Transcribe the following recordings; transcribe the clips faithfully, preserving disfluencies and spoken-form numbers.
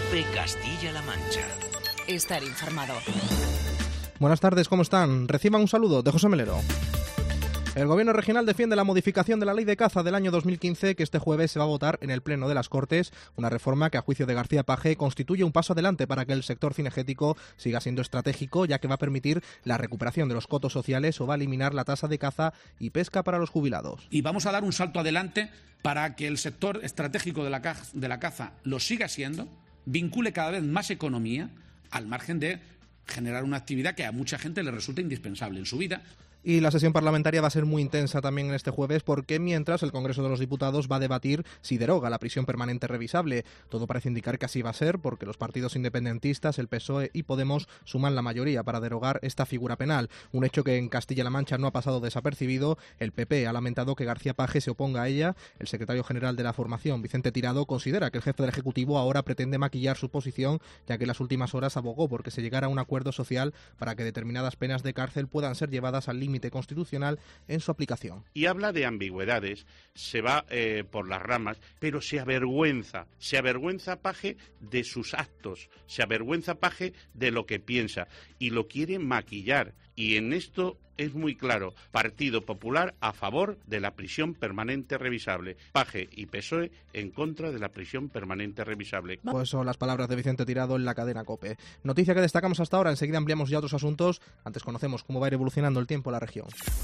COPE Castilla-La Mancha. Estar informado. Buenas tardes, ¿cómo están? Reciban un saludo de José Melero. El Gobierno regional defiende la modificación de la Ley de Caza del año dos mil quince que este jueves se va a votar en el Pleno de las Cortes, una reforma que a juicio de García Page constituye un paso adelante para que el sector cinegético siga siendo estratégico, ya que va a permitir la recuperación de los cotos sociales o va a eliminar la tasa de caza y pesca para los jubilados. Y vamos a dar un salto adelante para que el sector estratégico de la caza, de la caza lo siga siendo, vincule cada vez más economía al margen de generar una actividad que a mucha gente le resulta indispensable en su vida. Y la sesión parlamentaria va a ser muy intensa también en este jueves porque mientras el Congreso de los Diputados va a debatir si deroga la prisión permanente revisable. Todo parece indicar que así va a ser porque los partidos independentistas, el P S O E y Podemos suman la mayoría para derogar esta figura penal. Un hecho que en Castilla-La Mancha no ha pasado desapercibido. El P P ha lamentado que García Page se oponga a ella. El secretario general de la formación, Vicente Tirado, considera que el jefe del Ejecutivo ahora pretende maquillar su posición, ya que en las últimas horas abogó porque se llegara a un acuerdo social para que determinadas penas de cárcel puedan ser llevadas al límite constitucional en su aplicación. Y habla de ambigüedades, se va eh, por las ramas, pero se avergüenza, se avergüenza Page de sus actos, se avergüenza Page de lo que piensa y lo quiere maquillar. Y en esto es muy claro, Partido Popular a favor de la prisión permanente revisable, Page y P S O E en contra de la prisión permanente revisable. Pues son las palabras de Vicente Tirado en la cadena COPE. Noticia que destacamos hasta ahora, enseguida ampliamos ya otros asuntos, antes conocemos cómo va a ir evolucionando el tiempo en la región.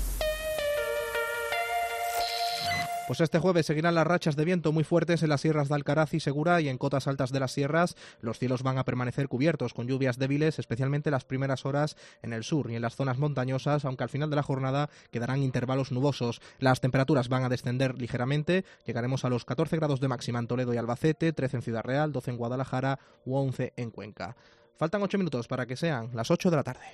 Pues este jueves seguirán las rachas de viento muy fuertes en las sierras de Alcaraz y Segura y en cotas altas de las sierras. Los cielos van a permanecer cubiertos con lluvias débiles, especialmente las primeras horas en el sur y en las zonas montañosas, aunque al final de la jornada quedarán intervalos nubosos. Las temperaturas van a descender ligeramente, llegaremos a los catorce grados de máxima en Toledo y Albacete, trece en Ciudad Real, doce en Guadalajara u once en Cuenca. Faltan ocho minutos para que sean las ocho de la tarde.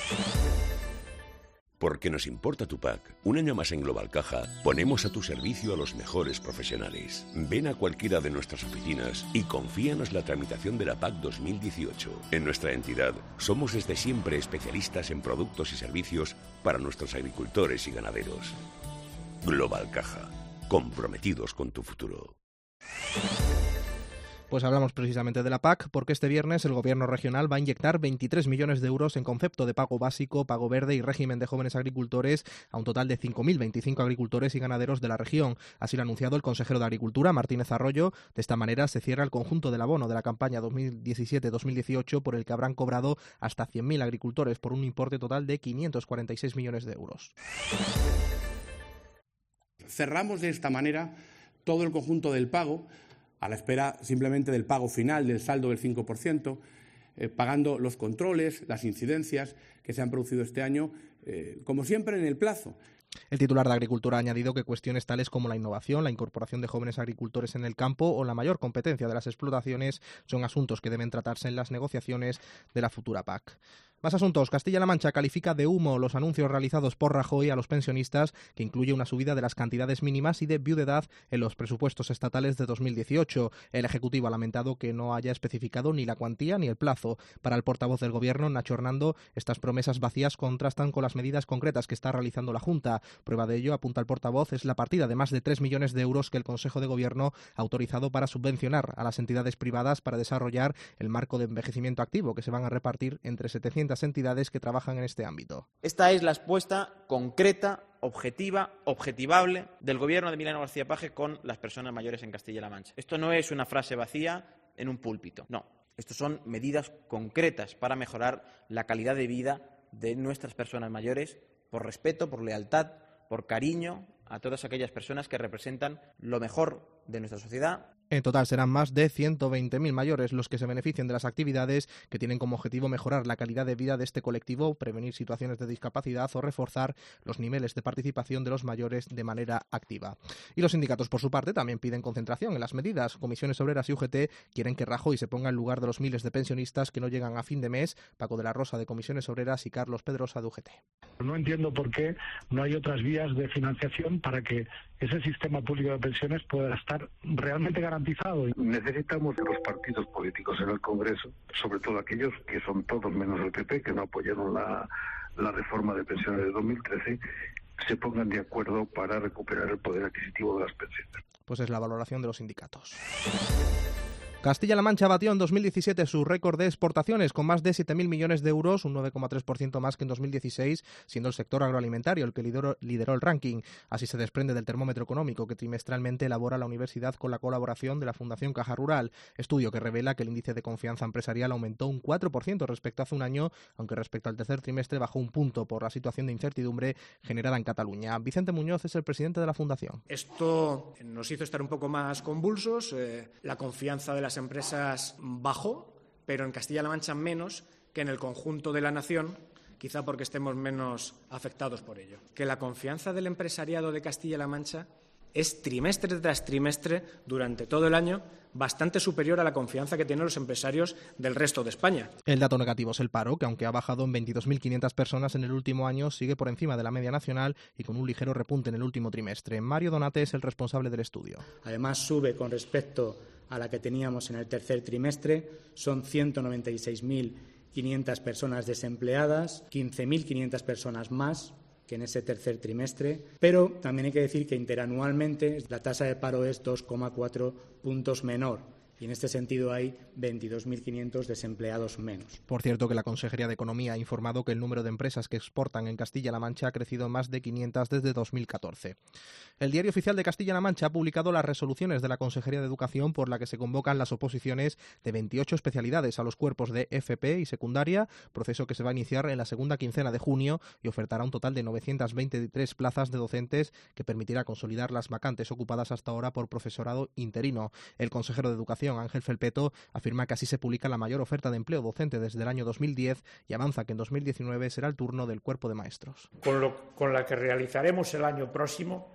Porque nos importa tu P A C. Un año más en Global Caja, ponemos a tu servicio a los mejores profesionales. Ven a cualquiera de nuestras oficinas y confíanos la tramitación de la P A C dos mil dieciocho. En nuestra entidad, somos desde siempre especialistas en productos y servicios para nuestros agricultores y ganaderos. Global Caja, comprometidos con tu futuro. Pues hablamos precisamente de la P A C porque este viernes el Gobierno regional va a inyectar veintitrés millones de euros en concepto de pago básico, pago verde y régimen de jóvenes agricultores a un total de cinco mil veinticinco agricultores y ganaderos de la región. Así lo ha anunciado el consejero de Agricultura, Martínez Arroyo. De esta manera se cierra el conjunto del abono de la campaña dos mil diecisiete dos mil dieciocho por el que habrán cobrado hasta cien mil agricultores por un importe total de quinientos cuarenta y seis millones de euros. Cerramos de esta manera todo el conjunto del pago, a la espera simplemente del pago final del saldo del cinco por ciento, eh, pagando los controles, las incidencias que se han producido este año, eh, como siempre en el plazo. El titular de Agricultura ha añadido que cuestiones tales como la innovación, la incorporación de jóvenes agricultores en el campo o la mayor competencia de las explotaciones son asuntos que deben tratarse en las negociaciones de la futura P A C. Más asuntos. Castilla-La Mancha califica de humo los anuncios realizados por Rajoy a los pensionistas, que incluye una subida de las cantidades mínimas y de viudedad en los presupuestos estatales de dos mil dieciocho. El Ejecutivo ha lamentado que no haya especificado ni la cuantía ni el plazo. Para el portavoz del Gobierno, Nacho Hernando, estas promesas vacías contrastan con las medidas concretas que está realizando la Junta. Prueba de ello, apunta el portavoz, es la partida de más de tres millones de euros que el Consejo de Gobierno ha autorizado para subvencionar a las entidades privadas para desarrollar el marco de envejecimiento activo, que se van a repartir entre setecientas entidades que trabajan en este ámbito. Esta es la expuesta concreta, objetiva, objetivable del Gobierno de Emiliano García Page con las personas mayores en Castilla-La Mancha. Esto no es una frase vacía en un púlpito, no. Estos son medidas concretas para mejorar la calidad de vida de nuestras personas mayores por respeto, por lealtad, por cariño a todas aquellas personas que representan lo mejor de nuestra sociedad. En total serán más de ciento veinte mil mayores los que se beneficien de las actividades que tienen como objetivo mejorar la calidad de vida de este colectivo, prevenir situaciones de discapacidad o reforzar los niveles de participación de los mayores de manera activa. Y los sindicatos, por su parte, también piden concentración en las medidas. Comisiones Obreras y U G T quieren que Rajoy se ponga en lugar de los miles de pensionistas que no llegan a fin de mes. Paco de la Rosa, de Comisiones Obreras, y Carlos Pedrosa, de U G T. No entiendo por qué no hay otras vías de financiación para que ese sistema público de pensiones pueda estar realmente garantizado. Necesitamos de los partidos políticos en el Congreso, sobre todo aquellos que son todos menos el P P, que no apoyaron la, la reforma de pensiones de dos mil trece, se pongan de acuerdo para recuperar el poder adquisitivo de las pensiones. Pues es la valoración de los sindicatos. Castilla-La Mancha batió en dos mil diecisiete su récord de exportaciones con más de siete mil millones de euros, un nueve coma tres por ciento más que en dos mil dieciséis, siendo el sector agroalimentario el que lideró, lideró el ranking. Así se desprende del termómetro económico que trimestralmente elabora la universidad con la colaboración de la Fundación Caja Rural, estudio que revela que el índice de confianza empresarial aumentó un cuatro por ciento respecto a hace un año, aunque respecto al tercer trimestre bajó un punto por la situación de incertidumbre generada en Cataluña. Vicente Muñoz es el presidente de la Fundación. Esto nos hizo estar un poco más convulsos, eh, la confianza de las empresas bajó, pero en Castilla-La Mancha menos que en el conjunto de la nación, quizá porque estemos menos afectados por ello. Que la confianza del empresariado de Castilla-La Mancha es trimestre tras trimestre, durante todo el año, bastante superior a la confianza que tienen los empresarios del resto de España. El dato negativo es el paro, que aunque ha bajado en veintidós mil quinientas personas en el último año, sigue por encima de la media nacional y con un ligero repunte en el último trimestre. Mario Donate es el responsable del estudio. Además, sube con respecto a la que teníamos en el tercer trimestre, son ciento noventa y seis mil quinientas personas desempleadas, quince mil quinientas personas más que en ese tercer trimestre, pero también hay que decir que interanualmente la tasa de paro es dos coma cuatro puntos menor. Y en este sentido hay veintidós mil quinientos desempleados menos. Por cierto, que la Consejería de Economía ha informado que el número de empresas que exportan en Castilla-La Mancha ha crecido más de quinientas desde dos mil catorce. El Diario Oficial de Castilla-La Mancha ha publicado las resoluciones de la Consejería de Educación por la que se convocan las oposiciones de veintiocho especialidades a los cuerpos de F P y secundaria, proceso que se va a iniciar en la segunda quincena de junio y ofertará un total de novecientas veintitrés plazas de docentes que permitirá consolidar las vacantes ocupadas hasta ahora por profesorado interino. El consejero de Educación, Ángel Felpeto, afirma que así se publica la mayor oferta de empleo docente desde el año dos mil diez y avanza que en dos mil diecinueve será el turno del cuerpo de maestros. Con, lo, con la que realizaremos el año próximo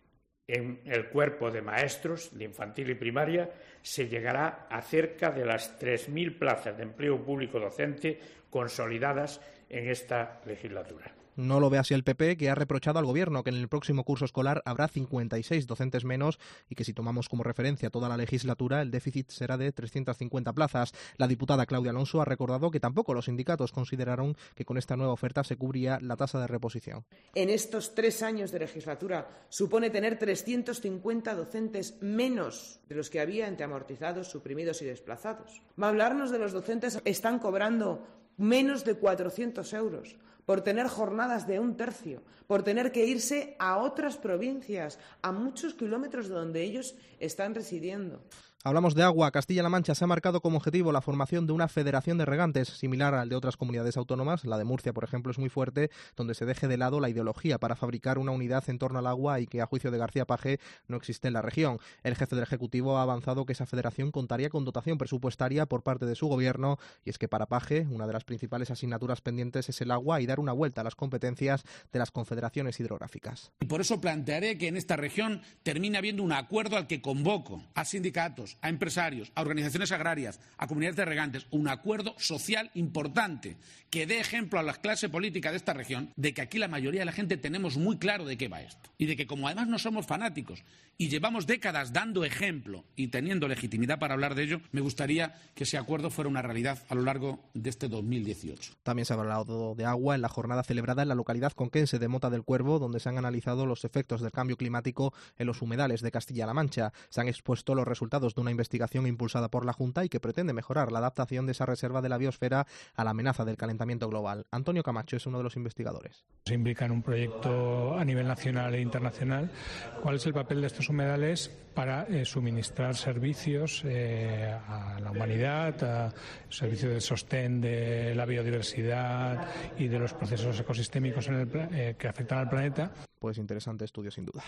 en el cuerpo de maestros de infantil y primaria se llegará a cerca de las tres mil plazas de empleo público docente consolidadas en esta legislatura. No lo ve así el P P, que ha reprochado al Gobierno que en el próximo curso escolar habrá cincuenta y seis docentes menos y que si tomamos como referencia toda la legislatura, el déficit será de trescientas cincuenta plazas. La diputada Claudia Alonso ha recordado que tampoco los sindicatos consideraron que con esta nueva oferta se cubría la tasa de reposición. En estos tres años de legislatura supone tener trescientos cincuenta docentes menos de los que había entre amortizados, suprimidos y desplazados. Va a hablarnos de los docentes que están cobrando menos de cuatrocientos euros. Por tener jornadas de un tercio, por tener que irse a otras provincias, a muchos kilómetros de donde ellos están residiendo. Hablamos de agua. Castilla-La Mancha se ha marcado como objetivo la formación de una federación de regantes, similar al de otras comunidades autónomas. La de Murcia, por ejemplo, es muy fuerte, donde se deje de lado la ideología para fabricar una unidad en torno al agua y que, a juicio de García Paje, no existe en la región. El jefe del Ejecutivo ha avanzado que esa federación contaría con dotación presupuestaria por parte de su gobierno, y es que para Paje, una de las principales asignaturas pendientes es el agua y dar una vuelta a las competencias de las confederaciones hidrográficas. Y por eso plantearé que en esta región termine habiendo un acuerdo al que convoco a sindicatos, a empresarios, a organizaciones agrarias, a comunidades de regantes, un acuerdo social importante que dé ejemplo a la clase política de esta región de que aquí la mayoría de la gente tenemos muy claro de qué va esto y de que como además no somos fanáticos y llevamos décadas dando ejemplo y teniendo legitimidad para hablar de ello, me gustaría que ese acuerdo fuera una realidad a lo largo de este dos mil dieciocho. También se ha hablado de agua en la jornada celebrada en la localidad conquense de Mota del Cuervo, donde se han analizado los efectos del cambio climático en los humedales de Castilla-La Mancha. Se han expuesto los resultados de una investigación impulsada por la Junta y que pretende mejorar la adaptación de esa reserva de la biosfera a la amenaza del calentamiento global. Antonio Camacho es uno de los investigadores. Se implica en un proyecto a nivel nacional e internacional. ¿Cuál es el papel de estos humedales para eh, suministrar servicios eh, a la humanidad, a servicios de sostén de la biodiversidad y de los procesos ecosistémicos en el, eh, que afectan al planeta? Pues interesante estudio sin duda.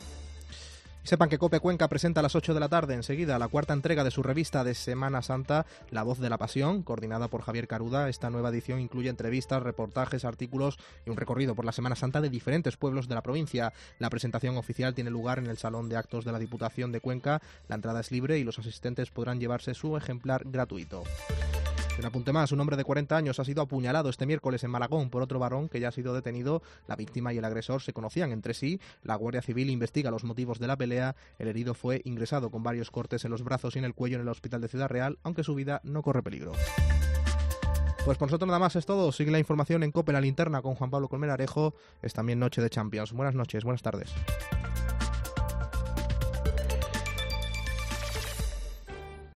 Sepan que COPE Cuenca presenta a las ocho de la tarde enseguida la cuarta entrega de su revista de Semana Santa, La Voz de la Pasión, coordinada por Javier Caruda. Esta nueva edición incluye entrevistas, reportajes, artículos y un recorrido por la Semana Santa de diferentes pueblos de la provincia. La presentación oficial tiene lugar en el Salón de Actos de la Diputación de Cuenca. La entrada es libre y los asistentes podrán llevarse su ejemplar gratuito. Un apunte más, un hombre de cuarenta años ha sido apuñalado este miércoles en Malagón por otro varón que ya ha sido detenido. La víctima y el agresor se conocían entre sí. La Guardia Civil investiga los motivos de la pelea. El herido fue ingresado con varios cortes en los brazos y en el cuello en el hospital de Ciudad Real, aunque su vida no corre peligro. Pues por nosotros nada más es todo. Sigue la información en COPE La Linterna con Juan Pablo Colmenarejo. Es también noche de Champions. Buenas noches, buenas tardes.